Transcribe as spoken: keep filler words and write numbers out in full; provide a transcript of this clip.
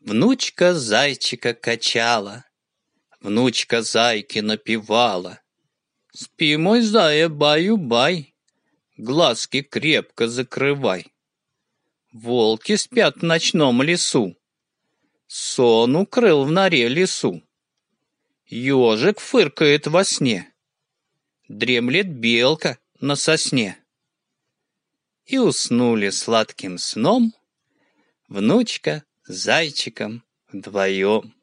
Внучка зайчика качала, внучка зайке напевала: «Спи, мой зая, баю-бай, глазки крепко закрывай». Волки спят в ночном лесу, сон укрыл в норе лесу. Ежик фыркает во сне, дремлет белка на сосне. И уснули сладким сном внучка с зайчиком вдвоем.